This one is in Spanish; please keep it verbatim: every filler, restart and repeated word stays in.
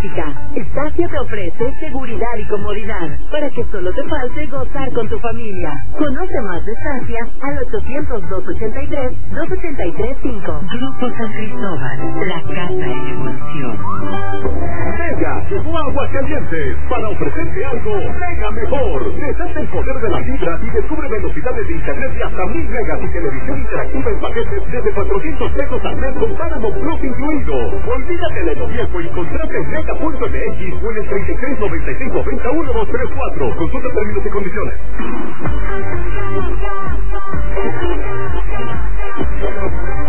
tecnológica. Estacia te ofrece seguridad y comodidad para que solo te falte gozar con tu familia. Conoce más de Estacia al ochocientos, doscientos ochenta y tres, doscientos ochenta y tres cinco. Grupo San Cristóbal, la casa en evolución. Mega llegó a Aguascalientes para ofrecerte algo mega mejor. Desata el poder de la fibra y descubre velocidades de internet de hasta mil megas y televisión interactiva en paquetes desde cuatrocientos pesos al mes con Paramount Plus incluido. Olvídate de lo viejo y contrate en mega punto m x o en el treinta y tres, noventa y seis, noventa, uno, dos, tres, cuatro. Consulta términos y condiciones. Thank you.